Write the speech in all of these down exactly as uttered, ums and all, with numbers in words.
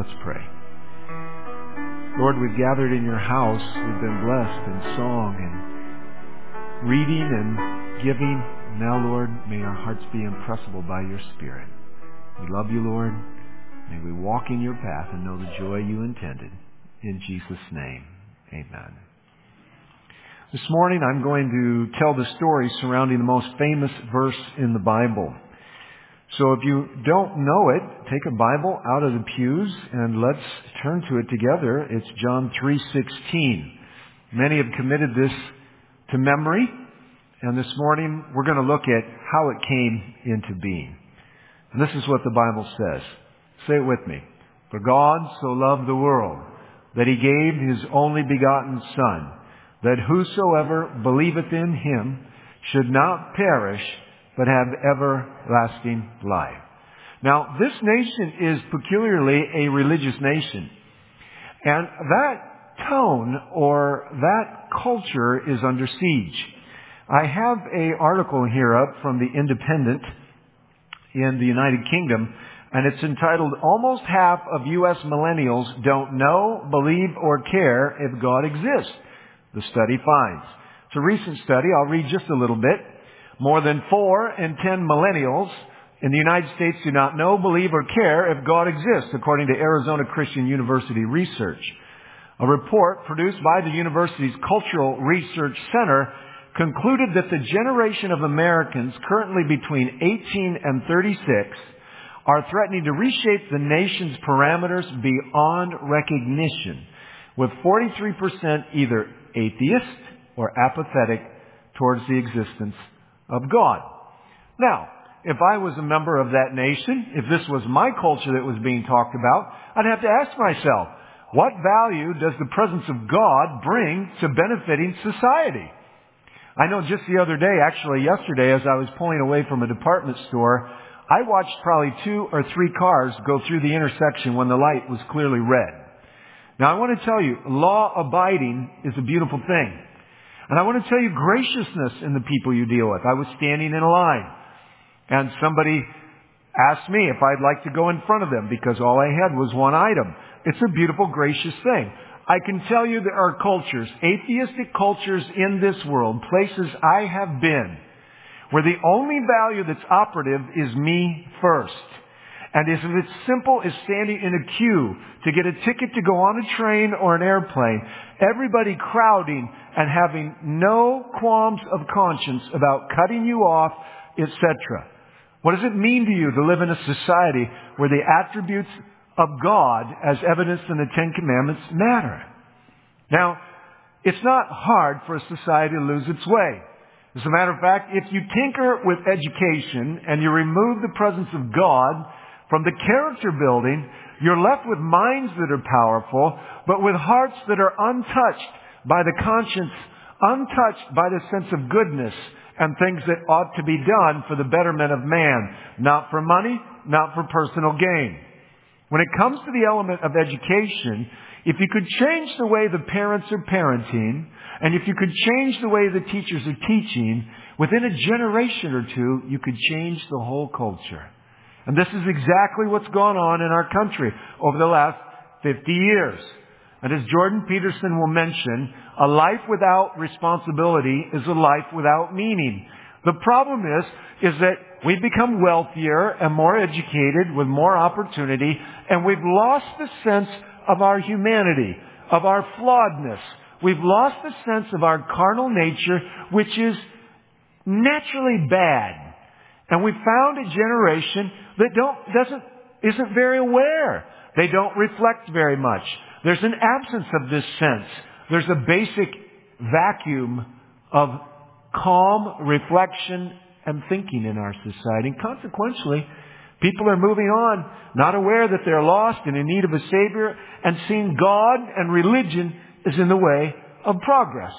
Let's pray. Lord, we've gathered in your house. We've been blessed in song and reading and giving. Now, Lord, may our hearts be impressible by your Spirit. We love you, Lord. May we walk in your path and know the joy you intended. In Jesus' name, amen. This morning I'm going to tell the story surrounding the most famous verse in the Bible. So if you don't know it, take a Bible out of the pews and let's turn to it together. It's John three sixteen. Many have committed this to memory, and this morning we're going to look at how it came into being. And this is what the Bible says. Say it with me. For God so loved the world that he gave his only begotten Son, that whosoever believeth in him should not perish, but have everlasting life. Now, this nation is peculiarly a religious nation. And that tone or that culture is under siege. I have an article here up from the Independent in the United Kingdom, and it's entitled, Almost Half of U S Millennials Don't Know, Believe, or Care If God Exists, the study finds. It's a recent study. I'll read just a little bit. More than four in ten millennials in the United States do not know, believe, or care if God exists, according to Arizona Christian University research. A report produced by the university's Cultural Research Center concluded that the generation of Americans currently between eighteen and thirty-six are threatening to reshape the nation's parameters beyond recognition, with forty-three percent either atheist or apathetic towards the existence of God. Now, if I was a member of that nation, if this was my culture that was being talked about, I'd have to ask myself, what value does the presence of God bring to benefiting society? I know just the other day, actually yesterday, as I was pulling away from a department store, I watched probably two or three cars go through the intersection when the light was clearly red. Now, I want to tell you, law abiding is a beautiful thing. And I want to tell you graciousness in the people you deal with. I was standing in a line, and somebody asked me if I'd like to go in front of them because all I had was one item. It's a beautiful, gracious thing. I can tell you there are cultures, atheistic cultures in this world, places I have been, where the only value that's operative is me first. And if it's simple as standing in a queue to get a ticket to go on a train or an airplane, everybody crowding and having no qualms of conscience about cutting you off, et cetera. What does it mean to you to live in a society where the attributes of God, as evidenced in the Ten Commandments, matter? Now, it's not hard for a society to lose its way. As a matter of fact, if you tinker with education and you remove the presence of God from the character building, you're left with minds that are powerful, but with hearts that are untouched by the conscience, untouched by the sense of goodness and things that ought to be done for the betterment of man, not for money, not for personal gain. When it comes to the element of education, if you could change the way the parents are parenting, and if you could change the way the teachers are teaching, within a generation or two, you could change the whole culture. And this is exactly what's gone on in our country over the last fifty years. And as Jordan Peterson will mention, a life without responsibility is a life without meaning. The problem is, is that we've become wealthier and more educated with more opportunity, and we've lost the sense of our humanity, of our flawedness. We've lost the sense of our carnal nature, which is naturally bad. And we found a generation that don't, doesn't, isn't very aware. They don't reflect very much. There's an absence of this sense. There's a basic vacuum of calm reflection and thinking in our society. And consequently, people are moving on, not aware that they're lost and in need of a Savior, and seeing God and religion is in the way of progress.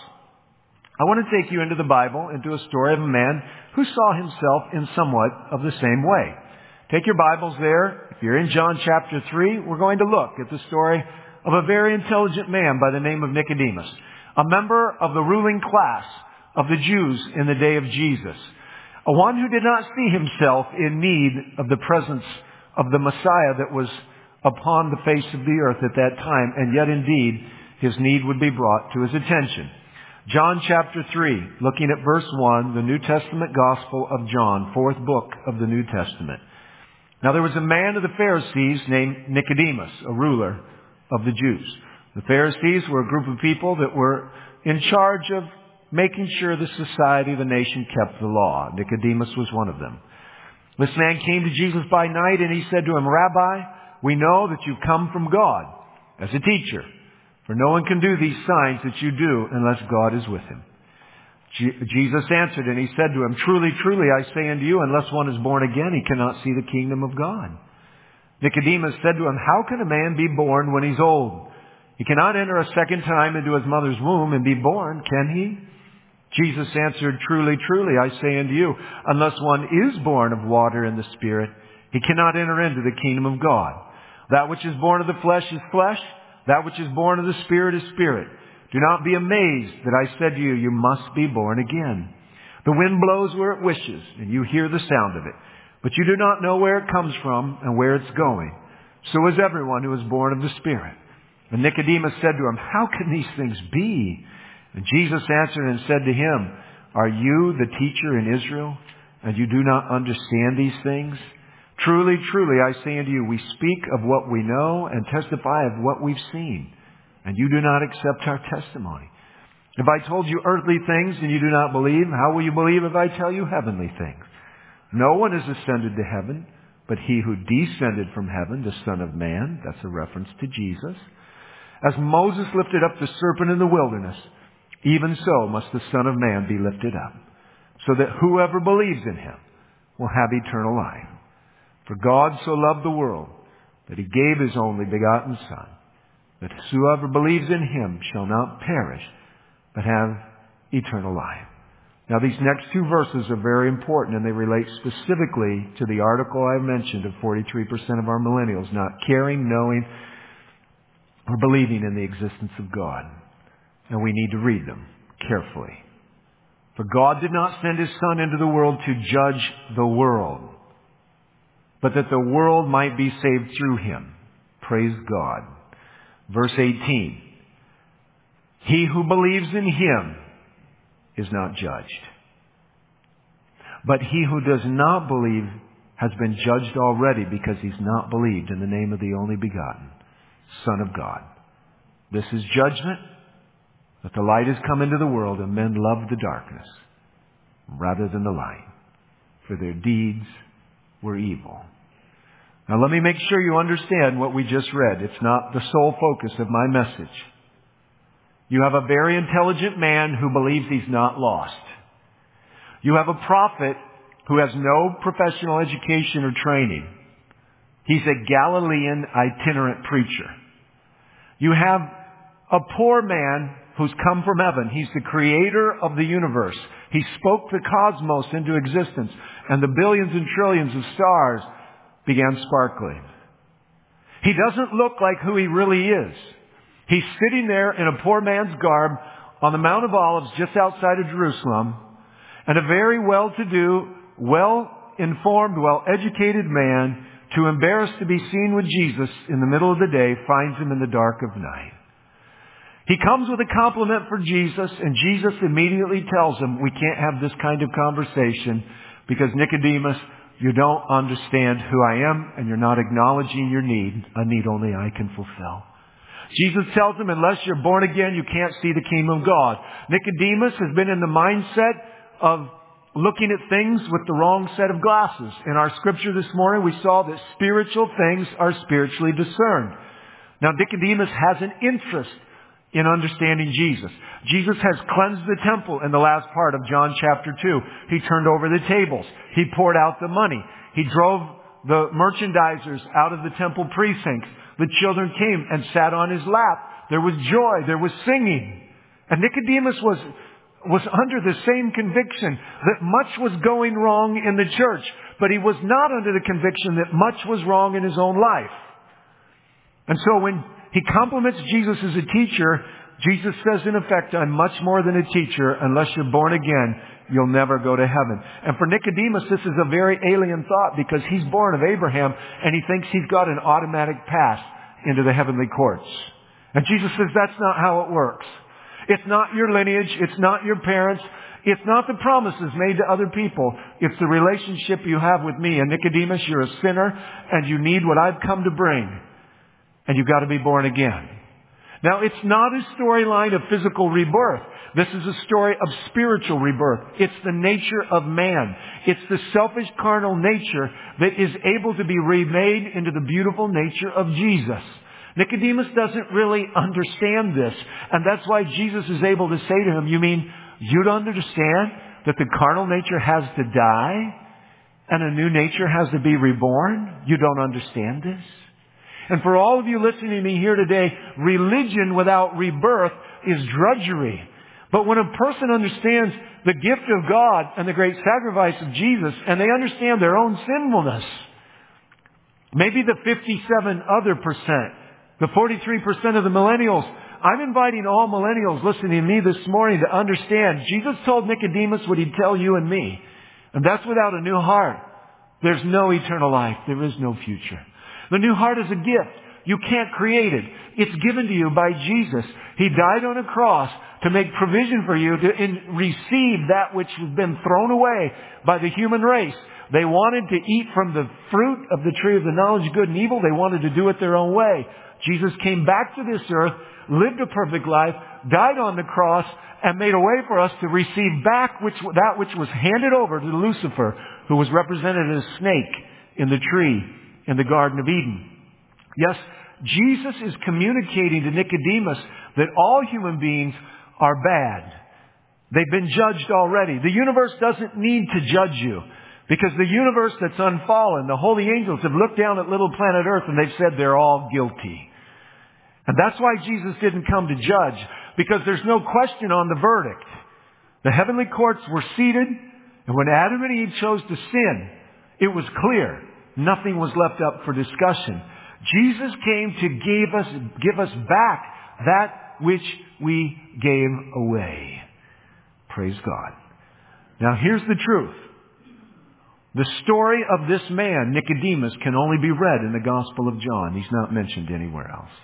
I want to take you into the Bible, into a story of a man who saw himself in somewhat of the same way. Take your Bibles there. If you're in John chapter three, we're going to look at the story of a very intelligent man by the name of Nicodemus, a member of the ruling class of the Jews in the day of Jesus, a one who did not see himself in need of the presence of the Messiah that was upon the face of the earth at that time, and yet indeed his need would be brought to his attention. John chapter three, looking at verse one, the New Testament Gospel of John, fourth book of the New Testament. Now there was a man of the Pharisees named Nicodemus, a ruler of the Jews. The Pharisees were a group of people that were in charge of making sure the society, the nation kept the law. Nicodemus was one of them. This man came to Jesus by night and he said to him, Rabbi, we know that you've come from God as a teacher, for no one can do these signs that you do unless God is with him. Je- Jesus answered and he said to him, Truly, truly, I say unto you, unless one is born again, he cannot see the kingdom of God. Nicodemus said to him, How can a man be born when he's old? He cannot enter a second time into his mother's womb and be born, can he? Jesus answered, Truly, truly, I say unto you, unless one is born of water and the Spirit, he cannot enter into the kingdom of God. That which is born of the flesh is flesh. That which is born of the Spirit is spirit. Do not be amazed that I said to you, you must be born again. The wind blows where it wishes, and you hear the sound of it. But you do not know where it comes from and where it's going. So is everyone who is born of the Spirit. And Nicodemus said to him, How can these things be? And Jesus answered and said to him, Are you the teacher in Israel, and you do not understand these things? Truly, truly, I say unto you, we speak of what we know and testify of what we've seen, and you do not accept our testimony. If I told you earthly things and you do not believe, how will you believe if I tell you heavenly things? No one has ascended to heaven, but he who descended from heaven, the Son of Man. That's a reference to Jesus. As Moses lifted up the serpent in the wilderness, even so must the Son of Man be lifted up, so that whoever believes in him will have eternal life. For God so loved the world that he gave his only begotten Son, that whoever believes in him shall not perish, but have eternal life. Now these next two verses are very important, and they relate specifically to the article I mentioned of forty-three percent of our millennials not caring, knowing, or believing in the existence of God. And we need to read them carefully. For God did not send his Son into the world to judge the world, but that the world might be saved through him. Praise God. Verse eighteen. He who believes in him is not judged. But he who does not believe has been judged already because he's not believed in the name of the only begotten Son of God. This is judgment, that the light has come into the world and men love the darkness rather than the light, for their deeds were evil. Now let me make sure you understand what we just read. It's not the sole focus of my message. You have a very intelligent man who believes he's not lost. You have a prophet who has no professional education or training. He's a Galilean itinerant preacher. You have a poor man who's come from heaven. He's the creator of the universe. He spoke the cosmos into existence, and the billions and trillions of stars began sparkling. He doesn't look like who he really is. He's sitting there in a poor man's garb on the Mount of Olives just outside of Jerusalem, and a very well-to-do, well-informed, well-educated man, too embarrassed to be seen with Jesus in the middle of the day, finds him in the dark of night. He comes with a compliment for Jesus, and Jesus immediately tells him, we can't have this kind of conversation because, Nicodemus, you don't understand who I am, and you're not acknowledging your need, a need only I can fulfill. Jesus tells him, unless you're born again, you can't see the kingdom of God. Nicodemus has been in the mindset of looking at things with the wrong set of glasses. In our scripture this morning, we saw that spiritual things are spiritually discerned. Now, Nicodemus has an interest in understanding Jesus. Jesus has cleansed the temple in the last part of John chapter two. He turned over the tables. He poured out the money. He drove the merchandisers out of the temple precincts. The children came and sat on his lap. There was joy. There was singing. And Nicodemus was, was under the same conviction that much was going wrong in the church. But he was not under the conviction that much was wrong in his own life. And so when he compliments Jesus as a teacher, Jesus says, in effect, I'm much more than a teacher. Unless you're born again, you'll never go to heaven. And for Nicodemus, this is a very alien thought because he's born of Abraham and he thinks he's got an automatic pass into the heavenly courts. And Jesus says that's not how it works. It's not your lineage. It's not your parents. It's not the promises made to other people. It's the relationship you have with me. And Nicodemus, you're a sinner and you need what I've come to bring. And you've got to be born again. Now, it's not a storyline of physical rebirth. This is a story of spiritual rebirth. It's the nature of man. It's the selfish carnal nature that is able to be remade into the beautiful nature of Jesus. Nicodemus doesn't really understand this. And that's why Jesus is able to say to him, you mean you don't understand that the carnal nature has to die and a new nature has to be reborn? You don't understand this? And for all of you listening to me here today, religion without rebirth is drudgery. But when a person understands the gift of God and the great sacrifice of Jesus, and they understand their own sinfulness, maybe the fifty-seven other percent, the forty-three percent of the millennials, I'm inviting all millennials listening to me this morning to understand Jesus told Nicodemus what he'd tell you and me. And that's without a new heart. There's no eternal life. There is no future. The new heart is a gift. You can't create it. It's given to you by Jesus. He died on a cross to make provision for you to in, receive that which has been thrown away by the human race. They wanted to eat from the fruit of the tree of the knowledge of good and evil. They wanted to do it their own way. Jesus came back to this earth, lived a perfect life, died on the cross, and made a way for us to receive back which, that which was handed over to Lucifer, who was represented as a snake in the tree in the Garden of Eden. Yes, Jesus is communicating to Nicodemus that all human beings are bad. They've been judged already. The universe doesn't need to judge you because the universe that's unfallen, the holy angels have looked down at little planet Earth and they've said they're all guilty. And that's why Jesus didn't come to judge, because there's no question on the verdict. The heavenly courts were seated, and when Adam and Eve chose to sin, it was clear. Nothing was left up for discussion. Jesus came to give us, give us back that which we gave away. Praise God. Now here's the truth. The story of this man, Nicodemus, can only be read in the Gospel of John. He's not mentioned anywhere else.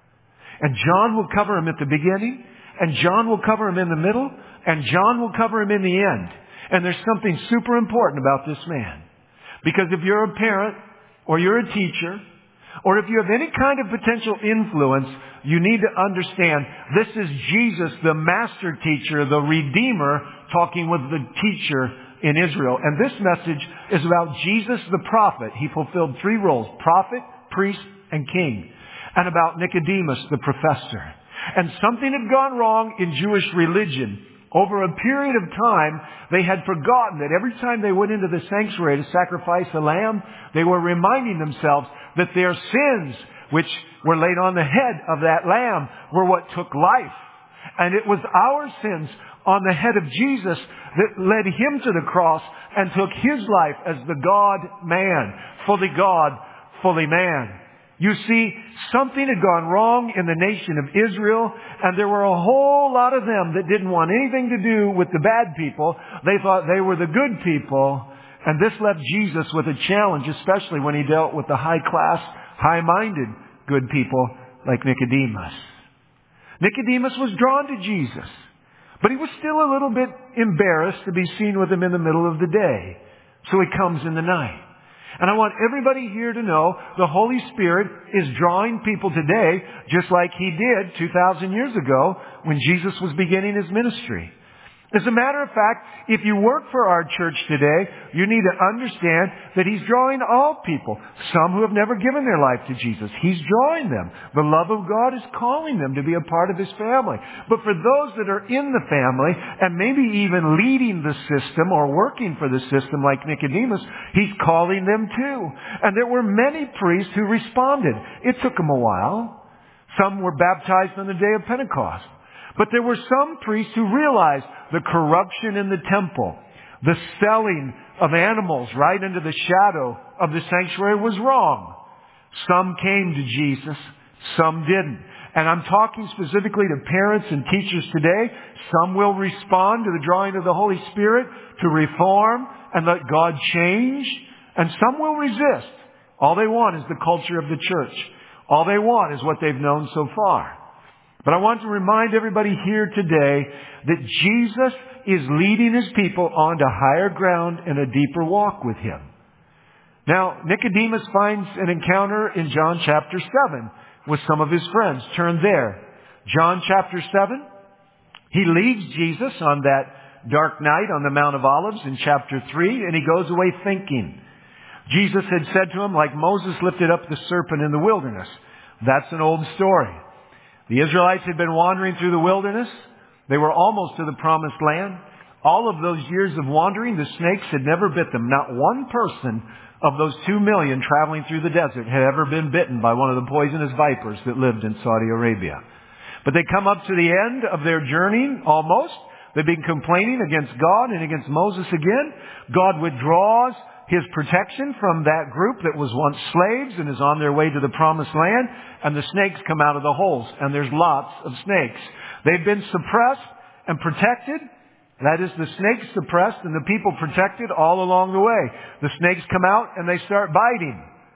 And John will cover him at the beginning, and John will cover him in the middle, and John will cover him in the end. And there's something super important about this man. Because if you're a parent, or you're a teacher, or if you have any kind of potential influence, you need to understand this is Jesus, the master teacher, the Redeemer, talking with the teacher in Israel. And this message is about Jesus the prophet. He fulfilled three roles: prophet, priest, and king. And about Nicodemus the professor. And something had gone wrong in Jewish religion. Over a period of time, they had forgotten that every time they went into the sanctuary to sacrifice a lamb, they were reminding themselves that their sins, which were laid on the head of that lamb, were what took life. And it was our sins on the head of Jesus that led him to the cross and took his life as the God-man, fully God, fully man. You see, something had gone wrong in the nation of Israel, and there were a whole lot of them that didn't want anything to do with the bad people. They thought they were the good people, and this left Jesus with a challenge, especially when he dealt with the high-class, high-minded good people like Nicodemus. Nicodemus was drawn to Jesus, but he was still a little bit embarrassed to be seen with him in the middle of the day. So he comes in the night. And I want everybody here to know the Holy Spirit is drawing people today just like He did two thousand years ago when Jesus was beginning His ministry. As a matter of fact, if you work for our church today, you need to understand that He's drawing all people. Some who have never given their life to Jesus. He's drawing them. The love of God is calling them to be a part of His family. But for those that are in the family and maybe even leading the system or working for the system like Nicodemus, He's calling them too. And there were many priests who responded. It took them a while. Some were baptized on the day of Pentecost. But there were some priests who realized the corruption in the temple, the selling of animals right into the shadow of the sanctuary was wrong. Some came to Jesus, some didn't. And I'm talking specifically to parents and teachers today. Some will respond to the drawing of the Holy Spirit to reform and let God change. And some will resist. All they want is the culture of the church. All they want is what they've known so far. But I want to remind everybody here today that Jesus is leading His people onto higher ground and a deeper walk with Him. Now, Nicodemus finds an encounter in John chapter seven with some of his friends. Turn there. John chapter seven. He leaves Jesus on that dark night on the Mount of Olives in chapter three, and he goes away thinking. Jesus had said to him, like Moses lifted up the serpent in the wilderness. That's an old story. The Israelites had been wandering through the wilderness. They were almost to the promised land. All of those years of wandering, the snakes had never bit them. Not one person of those two million traveling through the desert had ever been bitten by one of the poisonous vipers that lived in Saudi Arabia. But they come up to the end of their journey, almost. They've been complaining against God and against Moses again. God withdraws His protection from that group that was once slaves and is on their way to the promised land. And the snakes come out of the holes. And there's lots of snakes. They've been suppressed and protected. That is, the snakes suppressed and the people protected all along the way. The snakes come out and they start biting.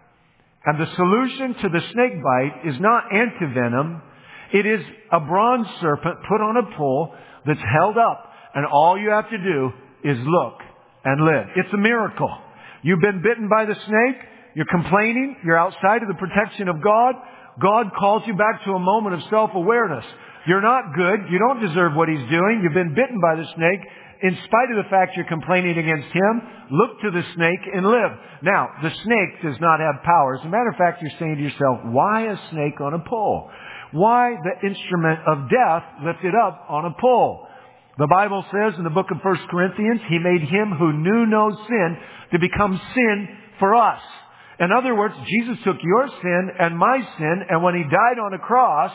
And the solution to the snake bite is not antivenom. It is a bronze serpent put on a pole that's held up. And all you have to do is look and live. It's a miracle. You've been bitten by the snake. You're complaining. You're outside of the protection of God. God calls you back to a moment of self-awareness. You're not good. You don't deserve what He's doing. You've been bitten by the snake. In spite of the fact you're complaining against Him, look to the snake and live. Now, the snake does not have power. As a matter of fact, you're saying to yourself, why a snake on a pole? Why the instrument of death lifted up on a pole? The Bible says in the book of First Corinthians, He made Him who knew no sin to become sin for us. In other words, Jesus took your sin and my sin, and when He died on a cross,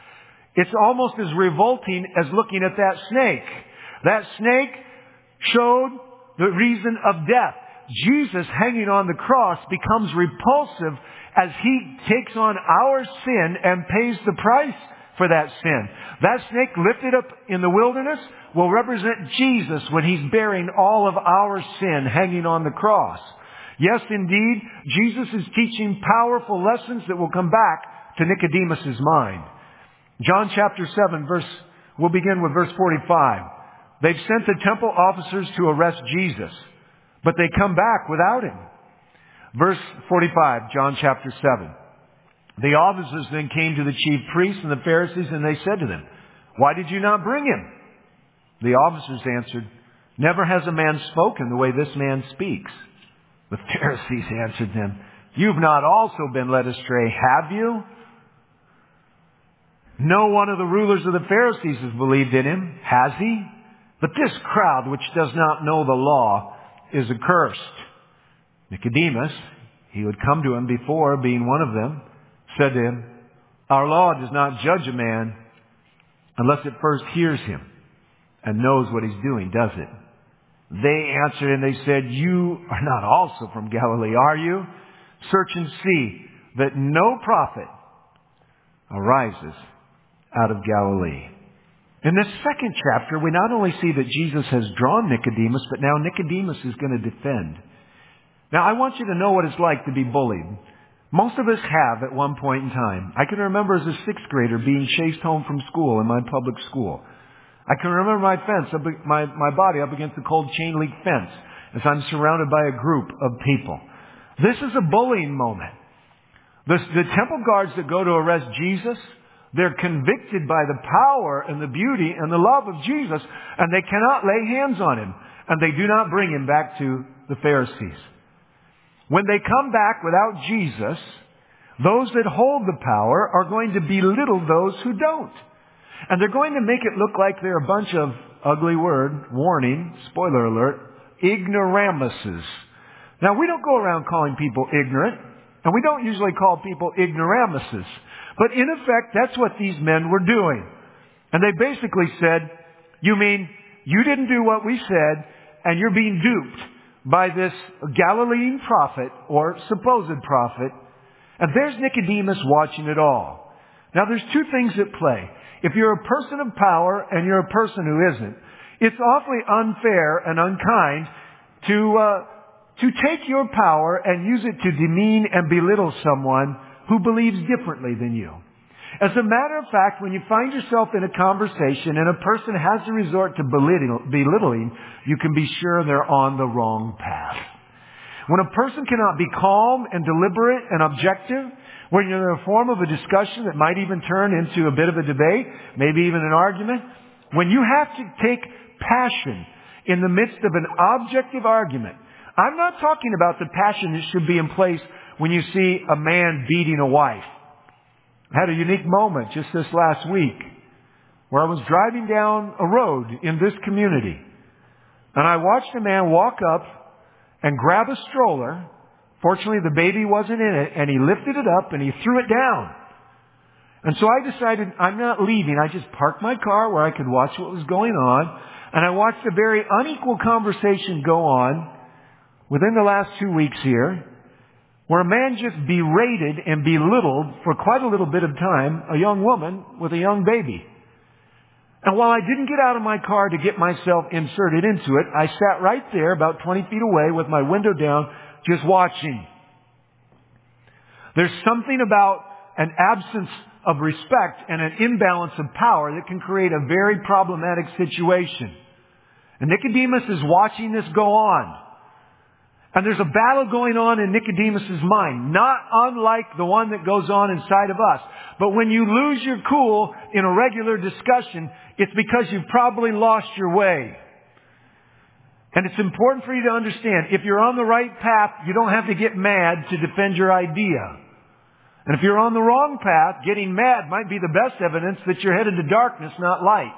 it's almost as revolting as looking at that snake. That snake showed the reason of death. Jesus hanging on the cross becomes repulsive as He takes on our sin and pays the price for that sin. That snake lifted up in the wilderness will represent Jesus when He's bearing all of our sin hanging on the cross. Yes, indeed, Jesus is teaching powerful lessons that will come back to Nicodemus' mind. John chapter seven, verse, we'll begin with verse forty-five. They've sent the temple officers to arrest Jesus, but they come back without Him. Verse forty-five, John chapter seven. The officers then came to the chief priests and the Pharisees, and they said to them, why did you not bring Him? The officers answered, never has a man spoken the way this man speaks. The Pharisees answered them, you've not also been led astray, have you? No one of the rulers of the Pharisees has believed in Him, has he? But this crowd, which does not know the law, is accursed. Nicodemus, he would come to Him before, being one of them, said to Him, our law does not judge a man unless it first hears him and knows what he's doing, does it? They answered and they said, you are not also from Galilee, are you? Search and see that no prophet arises out of Galilee. In this second chapter, we not only see that Jesus has drawn Nicodemus, but now Nicodemus is going to defend. Now, I want you to know what it's like to be bullied. Most of us have at one point in time. I can remember as a sixth grader being chased home from school in my public school. I can remember my fence, up, my, my body up against the cold chain link fence as I'm surrounded by a group of people. This is a bullying moment. The, the temple guards that go to arrest Jesus, they're convicted by the power and the beauty and the love of Jesus, and they cannot lay hands on Him, and they do not bring Him back to the Pharisees. When they come back without Jesus, those that hold the power are going to belittle those who don't. And they're going to make it look like they're a bunch of, ugly word, warning, spoiler alert, ignoramuses. Now, we don't go around calling people ignorant, and we don't usually call people ignoramuses. But in effect, that's what these men were doing. And they basically said, you mean you didn't do what we said, and you're being duped by this Galilean prophet, or supposed prophet. And there's Nicodemus watching it all. Now there's two things at play. If you're a person of power and you're a person who isn't, it's awfully unfair and unkind to uh, to take your power and use it to demean and belittle someone who believes differently than you. As a matter of fact, when you find yourself in a conversation and a person has to resort to belittling, you can be sure they're on the wrong path. When a person cannot be calm and deliberate and objective, when you're in a form of a discussion that might even turn into a bit of a debate, maybe even an argument, when you have to take passion in the midst of an objective argument, I'm not talking about the passion that should be in place when you see a man beating a wife. I had a unique moment just this last week where I was driving down a road in this community, and I watched a man walk up and grab a stroller. Fortunately, the baby wasn't in it, and he lifted it up and he threw it down. And so I decided I'm not leaving. I just parked my car where I could watch what was going on, and I watched a very unequal conversation go on within the last two weeks here, where a man just berated and belittled for quite a little bit of time a young woman with a young baby. And while I didn't get out of my car to get myself inserted into it, I sat right there about twenty feet away with my window down, just watching. There's something about an absence of respect and an imbalance of power that can create a very problematic situation. And Nicodemus is watching this go on. And there's a battle going on in Nicodemus's mind, not unlike the one that goes on inside of us. But when you lose your cool in a regular discussion, it's because you've probably lost your way. And it's important for you to understand, if you're on the right path, you don't have to get mad to defend your idea. And if you're on the wrong path, getting mad might be the best evidence that you're headed to darkness, not light.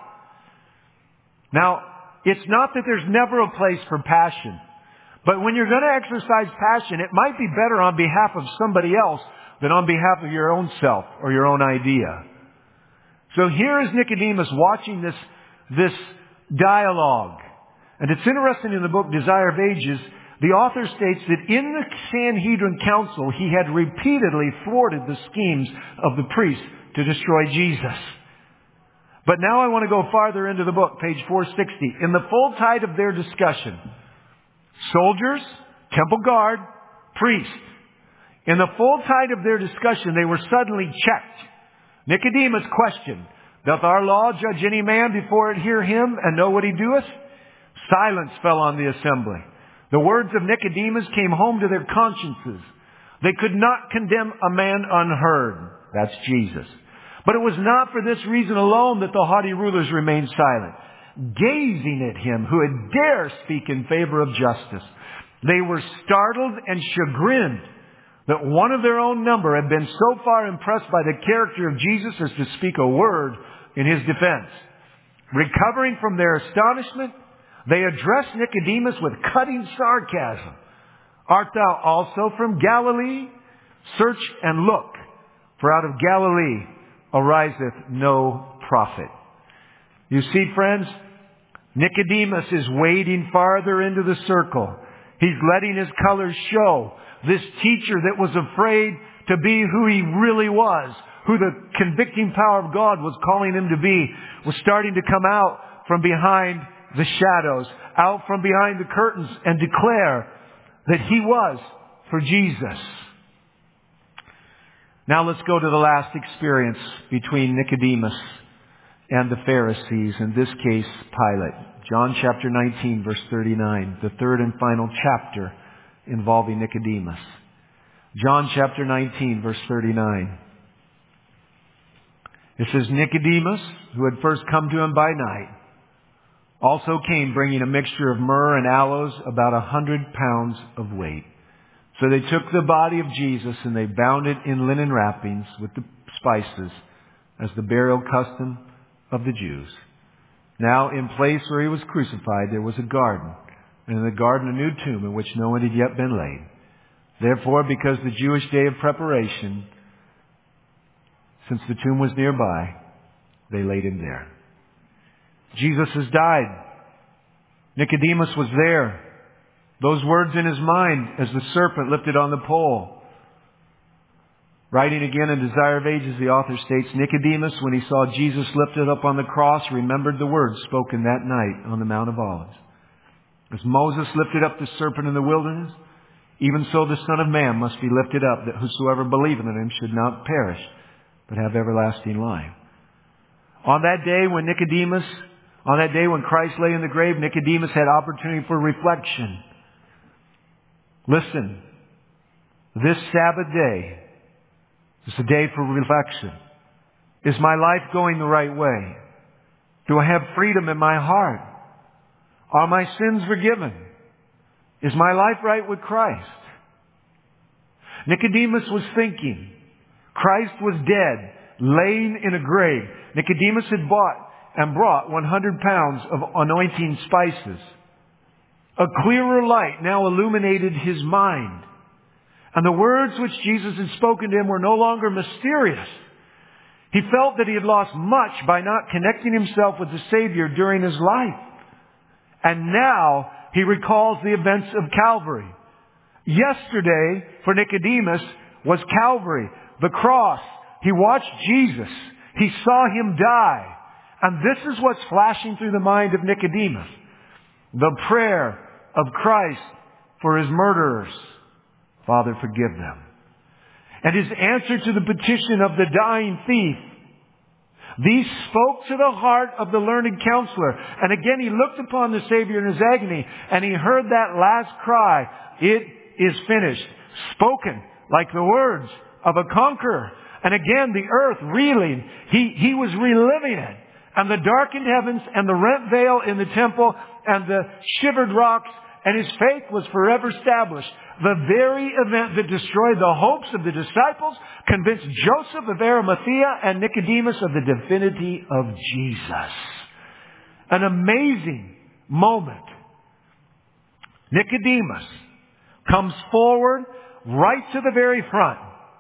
Now, it's not that there's never a place for passion. But when you're going to exercise passion, it might be better on behalf of somebody else than on behalf of your own self or your own idea. So here is Nicodemus watching this, this dialogue. And it's interesting in the book Desire of Ages, the author states that in the Sanhedrin Council, he had repeatedly thwarted the schemes of the priests to destroy Jesus. But now I want to go farther into the book, page four sixty. In the full tide of their discussion, soldiers, temple guard, priests. In the full tide of their discussion, they were suddenly checked. Nicodemus questioned, "Doth our law judge any man before it hear him and know what he doeth?" Silence fell on the assembly. The words of Nicodemus came home to their consciences. They could not condemn a man unheard. That's Jesus. But it was not for this reason alone that the haughty rulers remained silent, gazing at him who had dared speak in favor of justice. They were startled and chagrined that one of their own number had been so far impressed by the character of Jesus as to speak a word in his defense. Recovering from their astonishment, they addressed Nicodemus with cutting sarcasm. "Art thou also from Galilee? Search and look, for out of Galilee ariseth no prophet." You see, friends, Nicodemus is wading farther into the circle. He's letting his colors show. This teacher that was afraid to be who he really was, who the convicting power of God was calling him to be, was starting to come out from behind the shadows, out from behind the curtains, and declare that he was for Jesus. Now let's go to the last experience between Nicodemus and the Pharisees, in this case, Pilate. John chapter nineteen, verse thirty-nine, the third and final chapter involving Nicodemus. John chapter nineteen, verse thirty-nine. It says, "Nicodemus, who had first come to him by night, also came bringing a mixture of myrrh and aloes, about a hundred pounds of weight. So they took the body of Jesus and they bound it in linen wrappings with the spices, as the burial custom of the Jews. Now, in place where he was crucified, there was a garden, and in the garden a new tomb in which no one had yet been laid. Therefore, because the Jewish day of preparation, since the tomb was nearby, they laid him there." Jesus has died. Nicodemus was there. Those words in his mind as the serpent lifted on the pole. Writing again in Desire of Ages, the author states, Nicodemus, when he saw Jesus lifted up on the cross, remembered the words spoken that night on the Mount of Olives. As Moses lifted up the serpent in the wilderness, even so the Son of Man must be lifted up, that whosoever believeth in him should not perish, but have everlasting life. On that day when Nicodemus, on that day when Christ lay in the grave, Nicodemus had opportunity for reflection. Listen, this Sabbath day is a day for reflection. Is my life going the right way? Do I have freedom in my heart? Are my sins forgiven? Is my life right with Christ? Nicodemus was thinking. Christ was dead, laying in a grave. Nicodemus had bought and brought one hundred pounds of anointing spices. A clearer light now illuminated his mind. And the words which Jesus had spoken to him were no longer mysterious. He felt that he had lost much by not connecting himself with the Savior during his life. And now he recalls the events of Calvary. Yesterday, for Nicodemus, was Calvary, the cross. He watched Jesus. He saw him die. And this is what's flashing through the mind of Nicodemus. The prayer of Christ for his murderers. Father, forgive them. And his answer to the petition of the dying thief. These spoke to the heart of the learned counselor. And again he looked upon the Savior in his agony, and he heard that last cry, it is finished. Spoken like the words of a conqueror. And again the earth reeling. He, he was reliving it. And the darkened heavens and the rent veil in the temple and the shivered rocks, and his faith was forever established. The very event that destroyed the hopes of the disciples convinced Joseph of Arimathea and Nicodemus of the divinity of Jesus. An amazing moment. Nicodemus comes forward right to the very front.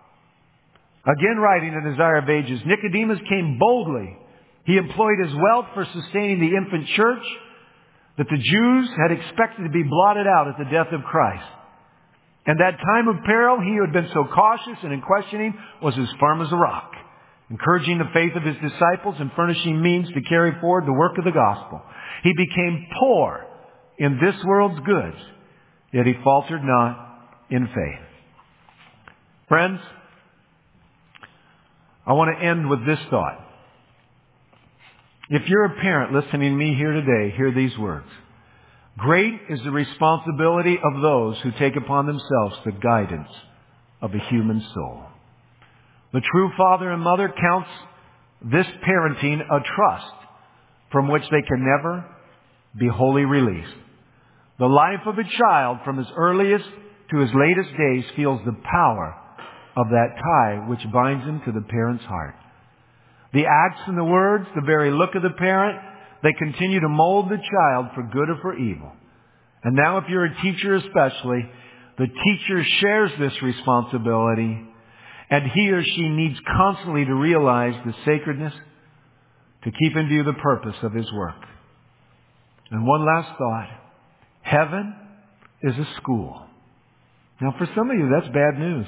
Again, writing in Desire of Ages, Nicodemus came boldly. He employed his wealth for sustaining the infant church that the Jews had expected to be blotted out at the death of Christ. And that time of peril, he who had been so cautious and in questioning was as firm as a rock, encouraging the faith of his disciples and furnishing means to carry forward the work of the gospel. He became poor in this world's goods, yet he faltered not in faith. Friends, I want to end with this thought. If you're a parent listening to me here today, hear these words. Great is the responsibility of those who take upon themselves the guidance of a human soul. The true father and mother counts this parenting a trust from which they can never be wholly released. The life of a child from his earliest to his latest days feels the power of that tie which binds him to the parent's heart. The acts and the words, the very look of the parent, they continue to mold the child for good or for evil. And now if you're a teacher especially, the teacher shares this responsibility, and he or she needs constantly to realize the sacredness to keep in view the purpose of his work. And one last thought. Heaven is a school. Now for some of you that's bad news.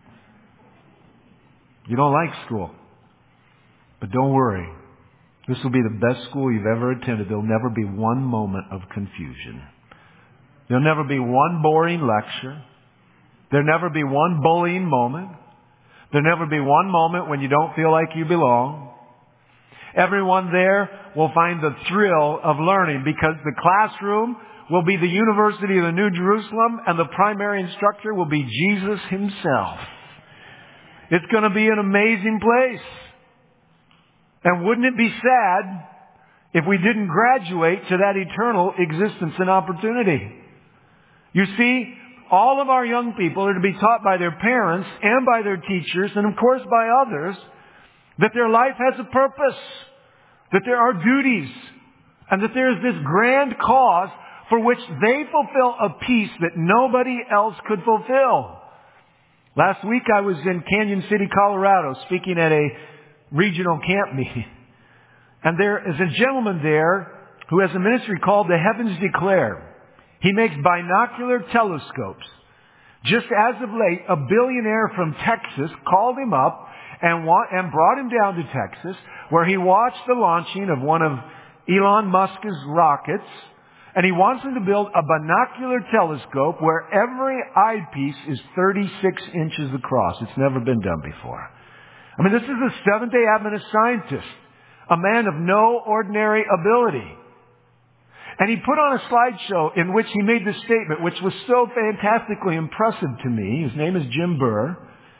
You don't like school. But don't worry. This will be the best school you've ever attended. There'll never be one moment of confusion. There'll never be one boring lecture. There'll never be one bullying moment. There'll never be one moment when you don't feel like you belong. Everyone there will find the thrill of learning because the classroom will be the University of the New Jerusalem and the primary instructor will be Jesus himself. It's going to be an amazing place. And wouldn't it be sad if we didn't graduate to that eternal existence and opportunity? You see, all of our young people are to be taught by their parents and by their teachers and of course by others that their life has a purpose, that there are duties, and that there is this grand cause for which they fulfill a peace that nobody else could fulfill. Last week I was in Canyon City, Colorado, speaking at a regional camp meeting. And there is a gentleman there who has a ministry called The Heavens Declare. He makes binocular telescopes Just as of late, a billionaire from Texas called him up and, wa- and brought him down to Texas, where he watched the launching of one of Elon Musk's rockets. And he wants him to build a binocular telescope where every eyepiece is thirty-six inches across. It's never been done before. I mean, this is a Seventh-day Adventist scientist, a man of no ordinary ability. And he put on a slideshow in which he made this statement, which was so fantastically impressive to me. His name is Jim Burr.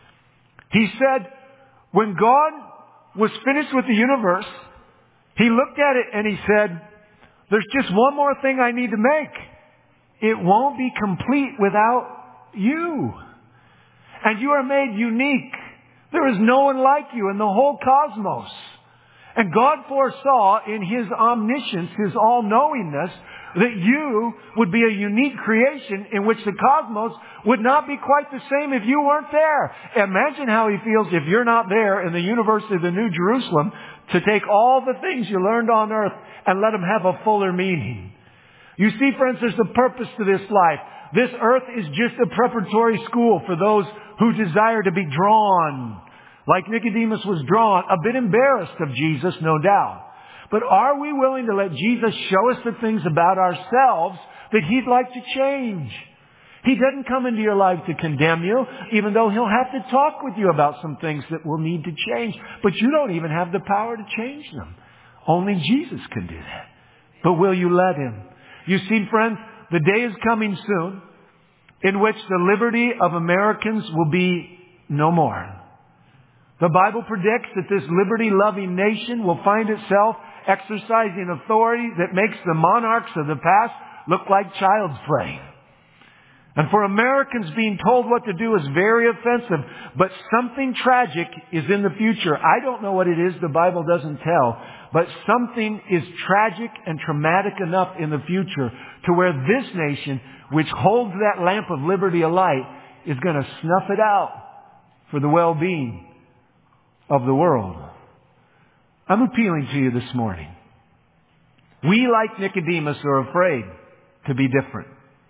He said, when God was finished with the universe, He looked at it and He said, there's just one more thing I need to make. It won't be complete without you. And you are made unique. There is no one like you in the whole cosmos. And God foresaw in His omniscience, His all-knowingness, that you would be a unique creation in which the cosmos would not be quite the same if you weren't there. Imagine how He feels if you're not there in the University of the New Jerusalem to take all the things you learned on earth and let them have a fuller meaning. You see, friends, there's a purpose to this life. This earth is just a preparatory school for those who desire to be drawn. Like Nicodemus was drawn, a bit embarrassed of Jesus, no doubt. But are we willing to let Jesus show us the things about ourselves that He'd like to change? He doesn't come into your life to condemn you, even though He'll have to talk with you about some things that will need to change. But you don't even have the power to change them. Only Jesus can do that. But will you let Him? You see, friends, the day is coming soon in which the liberty of Americans will be no more. The Bible predicts that this liberty-loving nation will find itself exercising authority that makes the monarchs of the past look like child's play. And for Americans, being told what to do is very offensive. But something tragic is in the future. I don't know what it is. The Bible doesn't tell. But something is tragic and traumatic enough in the future to where this nation, which holds that lamp of liberty alight, is going to snuff it out for the well-being of the world. I'm appealing to you this morning. We, like Nicodemus, are afraid to be different.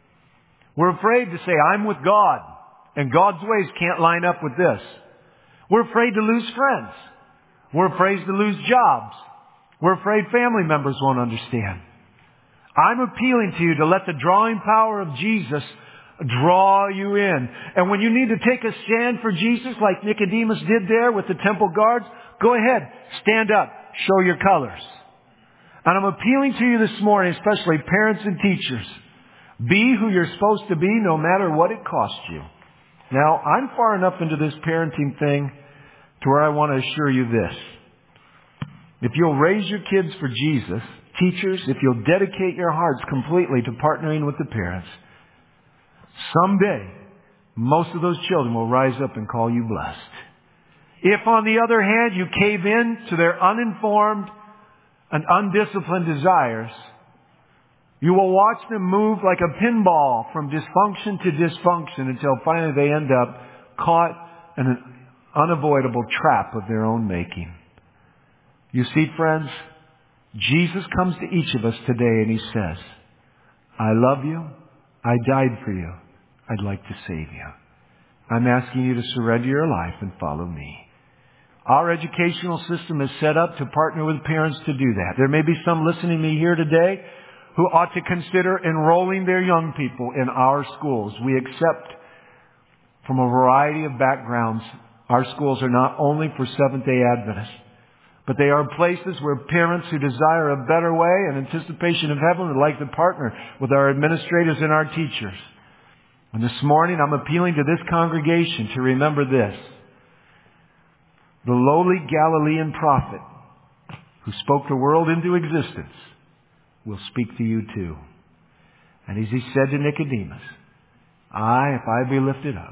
We're afraid to say, I'm with God, and God's ways can't line up with this. We're afraid to lose friends. We're afraid to lose jobs. We're afraid family members won't understand. I'm appealing to you to let the drawing power of Jesus draw you in. And when you need to take a stand for Jesus, like Nicodemus did there with the temple guards, go ahead, stand up, show your colors. And I'm appealing to you this morning, especially parents and teachers. Be who you're supposed to be, no matter what it costs you. Now, I'm far enough into this parenting thing to where I want to assure you this. If you'll raise your kids for Jesus, teachers, if you'll dedicate your hearts completely to partnering with the parents, someday, most of those children will rise up and call you blessed. If, on the other hand, you cave in to their uninformed and undisciplined desires, you will watch them move like a pinball from dysfunction to dysfunction until finally they end up caught in an unavoidable trap of their own making. You see, friends, Jesus comes to each of us today and He says, I love you. I died for you. I'd like to save you. I'm asking you to surrender your life and follow me. Our educational system is set up to partner with parents to do that. There may be some listening to me here today who ought to consider enrolling their young people in our schools. We accept from a variety of backgrounds. Our schools are not only for Seventh-day Adventists, but they are places where parents who desire a better way and anticipation of heaven would like to partner with our administrators and our teachers. And this morning I'm appealing to this congregation to remember this. The lowly Galilean prophet who spoke the world into existence will speak to you too. And as He said to Nicodemus, I, if I be lifted up,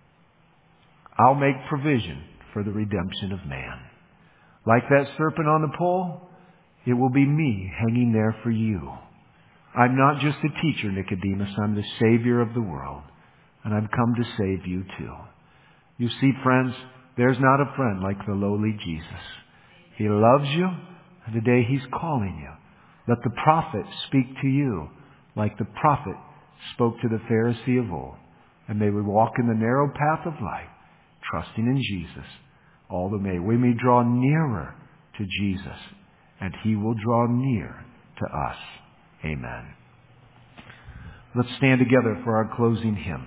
I'll make provision for the redemption of man. Like that serpent on the pole, it will be me hanging there for you. I'm not just a teacher, Nicodemus. I'm the Savior of the world. And I've come to save you too. You see, friends, there's not a friend like the lowly Jesus. He loves you, and today He's calling you. Let the prophet speak to you like the prophet spoke to the Pharisee of old. And may we walk in the narrow path of life, trusting in Jesus all the way. We may draw nearer to Jesus, and He will draw near to us. Amen. Let's stand together for our closing hymn.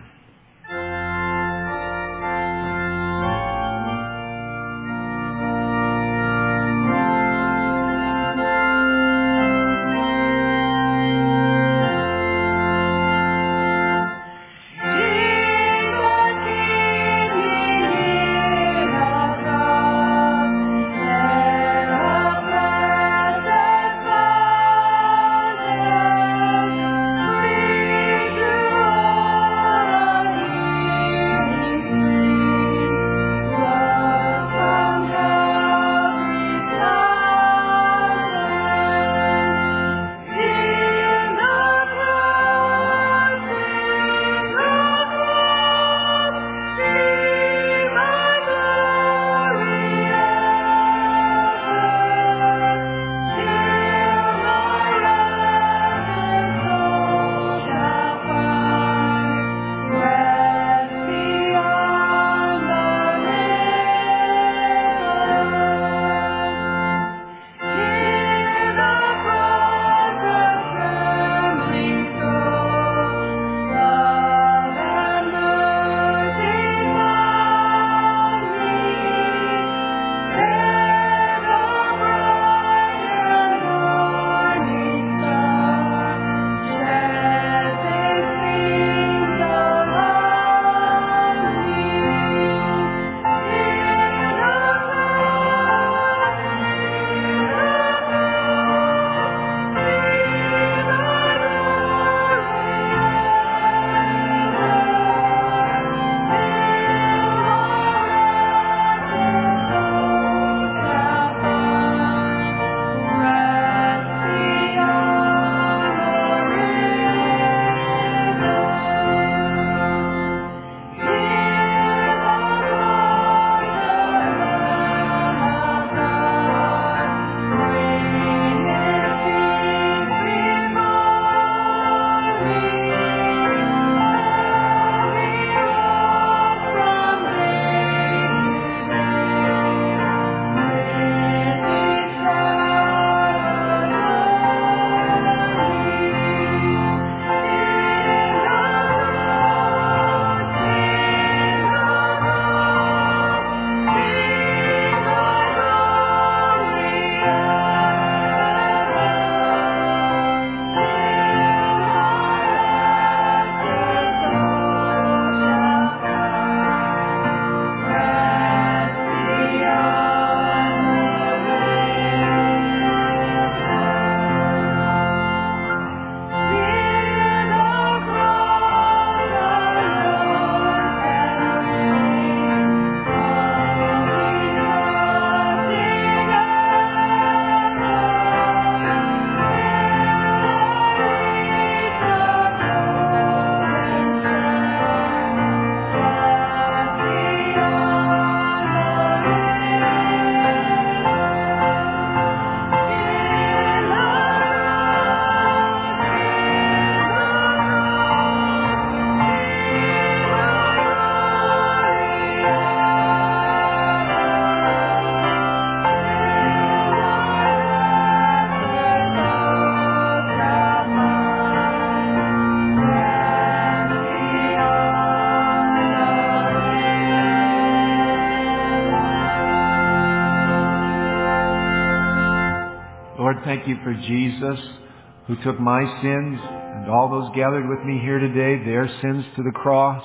Lord, thank you for Jesus, who took my sins and all those gathered with me here today, their sins to the cross,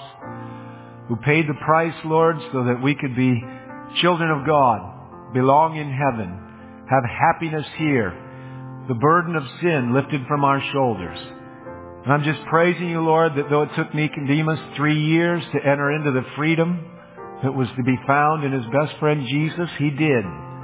who paid the price, Lord, so that we could be children of God, belong in heaven, have happiness here, the burden of sin lifted from our shoulders. And I'm just praising you, Lord, that though it took Nicodemus three years to enter into the freedom that was to be found in his best friend Jesus, he did.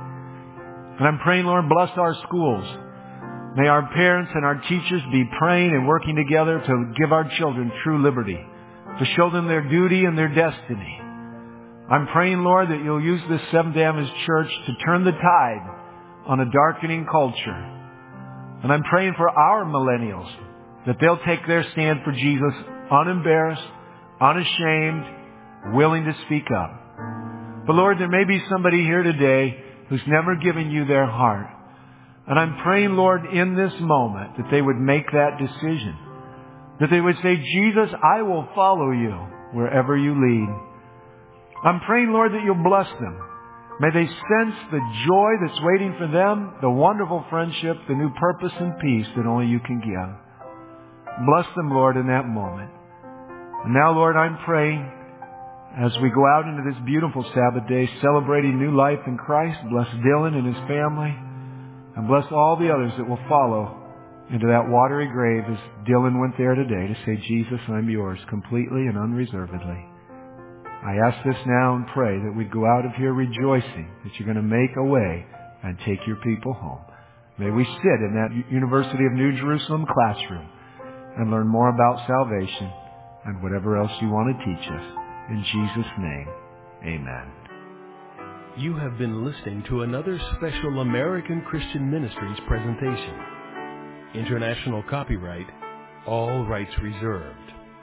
And I'm praying, Lord, bless our schools. May our parents and our teachers be praying and working together to give our children true liberty, to show them their duty and their destiny. I'm praying, Lord, that you'll use this Seventh-day Adventist Church to turn the tide on a darkening culture. And I'm praying for our millennials, that they'll take their stand for Jesus unembarrassed, unashamed, willing to speak up. But Lord, there may be somebody here today who's never given you their heart. And I'm praying, Lord, in this moment that they would make that decision. That they would say, Jesus, I will follow you wherever you lead. I'm praying, Lord, that you'll bless them. May they sense the joy that's waiting for them, the wonderful friendship, the new purpose and peace that only you can give. Bless them, Lord, in that moment. And now, Lord, I'm praying as we go out into this beautiful Sabbath day, celebrating new life in Christ, bless Dylan and his family, and bless all the others that will follow into that watery grave as Dylan went there today to say, Jesus, I'm yours completely and unreservedly. I ask this now and pray that we'd go out of here rejoicing that you're going to make a way and take your people home. May we sit in that University of New Jerusalem classroom and learn more about salvation and whatever else you want to teach us. In Jesus' name, amen. You have been listening to another special American Christian Ministries presentation. International copyright, all rights reserved.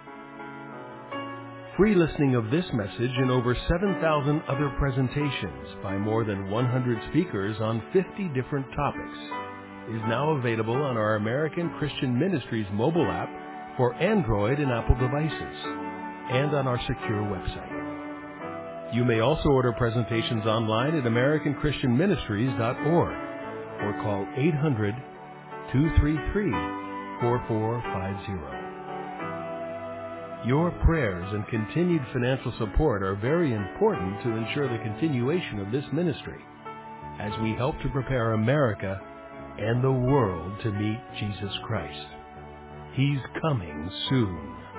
Free listening of this message and over seven thousand other presentations by more than one hundred speakers on fifty different topics is now available on our American Christian Ministries mobile app for Android and Apple devices and on our secure website. You may also order presentations online at american christian ministries dot org or call eight hundred, two three three, four four five zero. Your prayers and continued financial support are very important to ensure the continuation of this ministry as we help to prepare America and the world to meet Jesus Christ. He's coming soon.